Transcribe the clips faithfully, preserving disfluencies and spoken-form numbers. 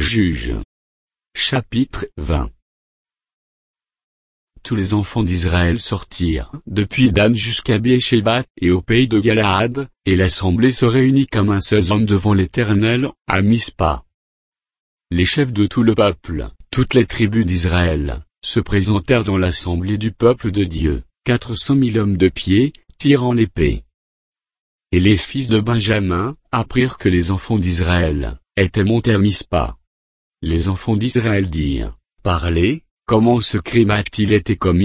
Juges. Chapitre vingt. Tous les enfants d'Israël sortirent, depuis Dan jusqu'à Béersheba, et au pays de Galaad, et l'assemblée se réunit comme un seul homme devant l'Éternel, à Mispa. Les chefs de tout le peuple, toutes les tribus d'Israël, se présentèrent dans l'assemblée du peuple de Dieu, quatre cent mille hommes de pied, tirant l'épée. Et les fils de Benjamin apprirent que les enfants d'Israël étaient montés à Mispa. Les enfants d'Israël dirent, « Parlez, comment ce crime a-t-il été commis ?»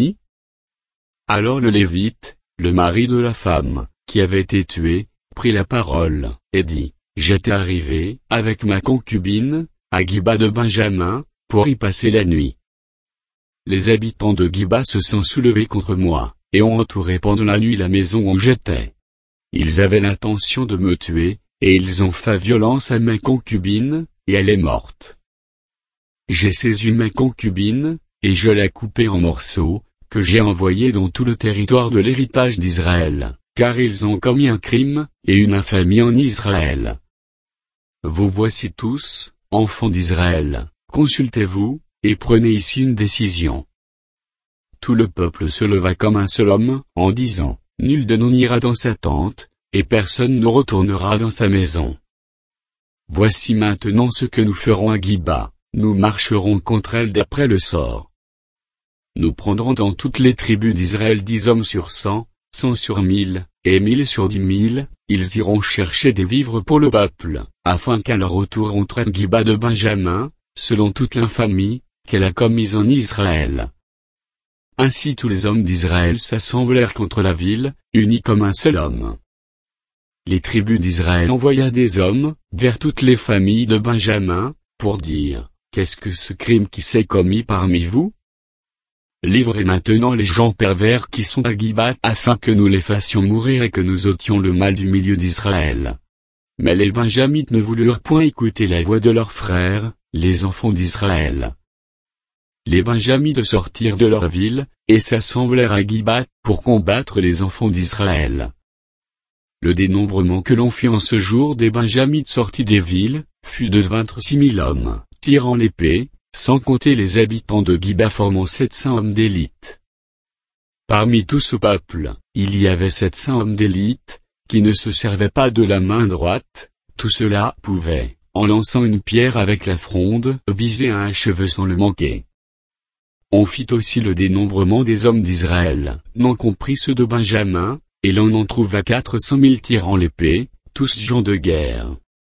Alors le Lévite, le mari de la femme, qui avait été tuée, prit la parole, et dit, « J'étais arrivé, avec ma concubine, à Giba de Benjamin, pour y passer la nuit. Les habitants de Giba se sont soulevés contre moi, et ont entouré pendant la nuit la maison où j'étais. Ils avaient l'intention de me tuer, et ils ont fait violence à ma concubine, et elle est morte. J'ai saisi ma concubine, et je l'ai coupée en morceaux, que j'ai envoyée dans tout le territoire de l'héritage d'Israël, car ils ont commis un crime, et une infamie en Israël. Vous voici tous, enfants d'Israël, consultez-vous, et prenez ici une décision. » Tout le peuple se leva comme un seul homme, en disant, « Nul de nous n'ira dans sa tente, et personne ne retournera dans sa maison. Voici maintenant ce que nous ferons à Giba, nous marcherons contre elle d'après le sort. Nous prendrons dans toutes les tribus d'Israël dix hommes sur cent, cent sur mille, et mille sur dix mille, ils iront chercher des vivres pour le peuple, afin qu'à leur retour on traite Giba de Benjamin, selon toute l'infamie qu'elle a commise en Israël. » Ainsi tous les hommes d'Israël s'assemblèrent contre la ville, unis comme un seul homme. Les tribus d'Israël envoya des hommes, vers toutes les familles de Benjamin, pour dire, « Qu'est-ce que ce crime qui s'est commis parmi vous? Livrez maintenant les gens pervers qui sont à Giba, afin que nous les fassions mourir et que nous ôtions le mal du milieu d'Israël. » Mais les Benjamites ne voulurent point écouter la voix de leurs frères, les enfants d'Israël. Les Benjamites sortirent de leur ville, et s'assemblèrent à Giba, pour combattre les enfants d'Israël. Le dénombrement que l'on fit en ce jour des Benjamites sortis des villes, fut de vingt-six mille hommes, tirant l'épée, sans compter les habitants de Giba formant sept cents hommes d'élite. Parmi tout ce peuple, il y avait sept cents hommes d'élite, qui ne se servaient pas de la main droite, tout cela pouvait, en lançant une pierre avec la fronde, viser un cheveu sans le manquer. On fit aussi le dénombrement des hommes d'Israël, non compris ceux de Benjamin, et l'on en trouva quatre cent mille tirant l'épée, tous gens de guerre.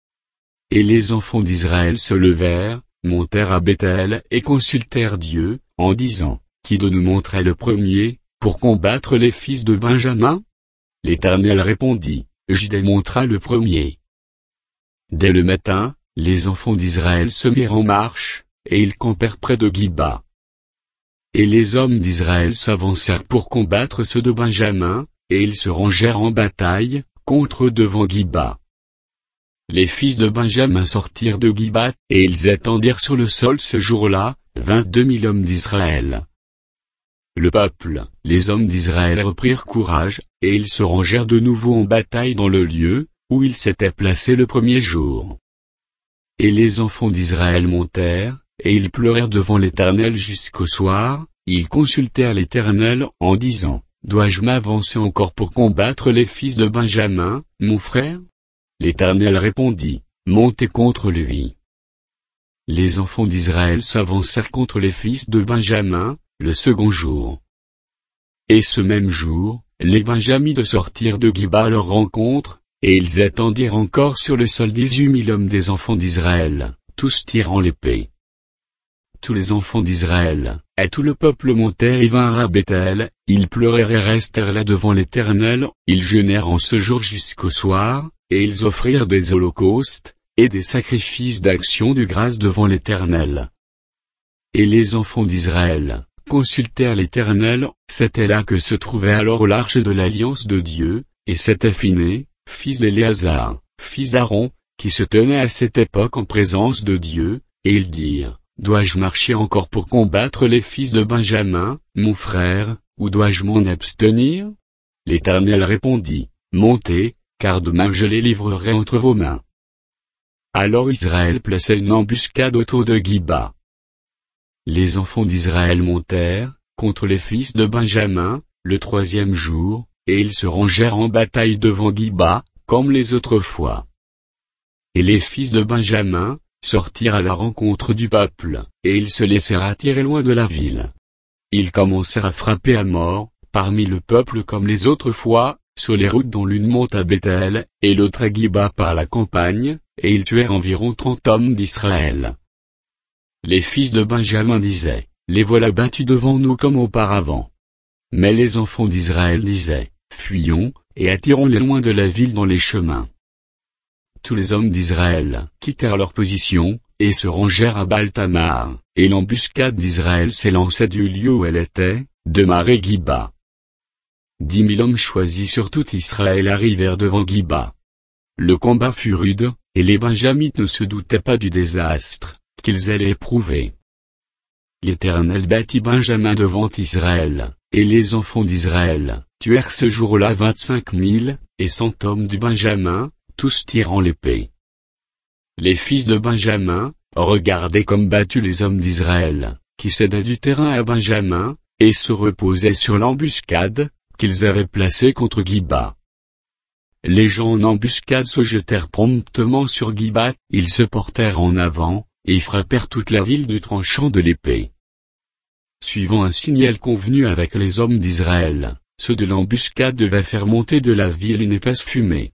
Et les enfants d'Israël se levèrent, montèrent à Béthel et consultèrent Dieu, en disant, « Qui de nous montrait le premier, pour combattre les fils de Benjamin ?» L'Éternel répondit, « Juda montra le premier. » Dès le matin, les enfants d'Israël se mirent en marche, et ils campèrent près de Giba. Et les hommes d'Israël s'avancèrent pour combattre ceux de Benjamin, et ils se rangèrent en bataille, contre eux devant Giba. Les fils de Benjamin sortirent de Giba, et ils attendirent sur le sol ce jour-là, vingt-deux mille hommes d'Israël. Le peuple, les hommes d'Israël reprirent courage, et ils se rangèrent de nouveau en bataille dans le lieu, où ils s'étaient placés le premier jour. Et les enfants d'Israël montèrent, et ils pleurèrent devant l'Éternel jusqu'au soir, ils consultèrent l'Éternel, en disant, « Dois-je m'avancer encore pour combattre les fils de Benjamin, mon frère ?» L'Éternel répondit, « Montez contre lui. » Les enfants d'Israël s'avancèrent contre les fils de Benjamin, le second jour. Et ce même jour, les Benjamites sortirent de Giba à leur rencontre, et ils attendirent encore sur le sol dix-huit mille hommes des enfants d'Israël, tous tirant l'épée. Tous les enfants d'Israël, et tout le peuple montèrent et vinrent à Béthel, ils pleurèrent et restèrent là devant l'Éternel, ils jeûnèrent en ce jour jusqu'au soir, et ils offrirent des holocaustes, et des sacrifices d'action de grâce devant l'Éternel. Et les enfants d'Israël consultèrent l'Éternel, c'était là que se trouvait alors l'arche de l'alliance de Dieu, et c'était Phiné, fils d'Éléazar, fils d'Aaron, qui se tenait à cette époque en présence de Dieu, et ils dirent, « Dois-je marcher encore pour combattre les fils de Benjamin, mon frère, ou dois-je m'en abstenir ?» L'Éternel répondit, « Montez, car demain je les livrerai entre vos mains. » Alors Israël plaça une embuscade autour de Giba. Les enfants d'Israël montèrent, contre les fils de Benjamin, le troisième jour, et ils se rangèrent en bataille devant Giba, comme les autres fois. Et les fils de Benjamin sortirent à la rencontre du peuple, et ils se laissèrent attirer loin de la ville. Ils commencèrent à frapper à mort, parmi le peuple comme les autres fois, sur les routes dont l'une monte à Bethel, et l'autre à Giba par la campagne, et ils tuèrent environ trente hommes d'Israël. Les fils de Benjamin disaient, les voilà battus devant nous comme auparavant. Mais les enfants d'Israël disaient, fuyons, et attirons-les loin de la ville dans les chemins. Tous les hommes d'Israël quittèrent leur position, et se rangèrent à Baal-Tamar, et l'embuscade d'Israël s'élança du lieu où elle était, de Maré Giba. Dix mille hommes choisis sur tout Israël arrivèrent devant Giba. Le combat fut rude, et les Benjamites ne se doutaient pas du désastre qu'ils allaient éprouver. L'Éternel battit Benjamin devant Israël, et les enfants d'Israël tuèrent ce jour-là vingt-cinq mille, et cent hommes du Benjamin, tous tirant l'épée. Les fils de Benjamin regardaient comme battus les hommes d'Israël, qui cédaient du terrain à Benjamin, et se reposaient sur l'embuscade qu'ils avaient placée contre Giba. Les gens en embuscade se jetèrent promptement sur Giba, ils se portèrent en avant, et frappèrent toute la ville du tranchant de l'épée. Suivant un signal convenu avec les hommes d'Israël, ceux de l'embuscade devaient faire monter de la ville une épaisse fumée.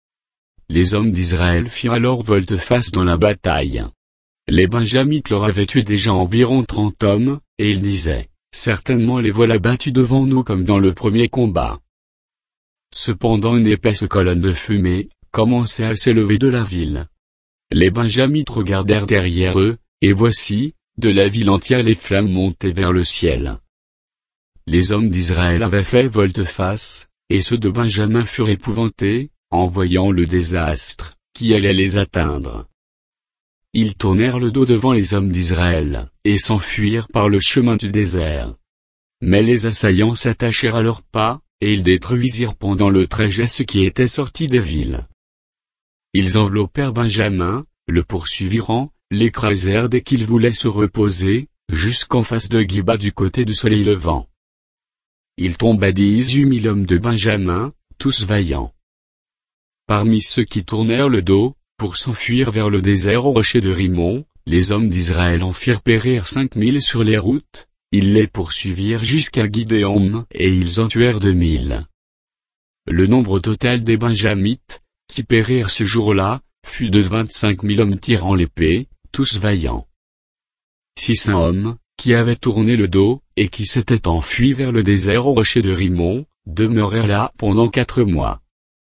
Les hommes d'Israël firent alors volte-face dans la bataille. Les Benjamites leur avaient tué déjà environ trente hommes, et ils disaient, certainement les voilà battus devant nous comme dans le premier combat. Cependant une épaisse colonne de fumée commençait à s'élever de la ville. Les Benjamites regardèrent derrière eux, et voici, de la ville entière les flammes montaient vers le ciel. Les hommes d'Israël avaient fait volte-face, et ceux de Benjamin furent épouvantés, en voyant le désastre qui allait les atteindre. Ils tournèrent le dos devant les hommes d'Israël, et s'enfuirent par le chemin du désert. Mais les assaillants s'attachèrent à leurs pas, et ils détruisirent pendant le trajet ceux qui étaient sortis des villes. Ils enveloppèrent Benjamin, le poursuivirent, l'écrasèrent dès qu'il voulait se reposer, jusqu'en face de Giba du côté du soleil levant. Il tomba dix-huit mille hommes de Benjamin, tous vaillants. Parmi ceux qui tournèrent le dos, pour s'enfuir vers le désert au rocher de Rimon, les hommes d'Israël en firent périr cinq mille sur les routes, ils les poursuivirent jusqu'à Gidéom, et ils en tuèrent deux mille. Le nombre total des Benjamites, qui périrent ce jour-là, fut de vingt-cinq mille hommes tirant l'épée, tous vaillants. six cents hommes, qui avaient tourné le dos, et qui s'étaient enfuis vers le désert au rocher de Rimon, demeurèrent là pendant quatre mois.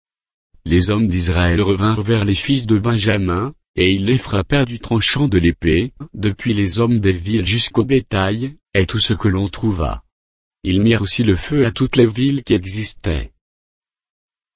Les hommes d'Israël revinrent vers les fils de Benjamin, et ils les frappèrent du tranchant de l'épée, depuis les hommes des villes jusqu'au bétail, et tout ce que l'on trouva. Ils mirent aussi le feu à toutes les villes qui existaient.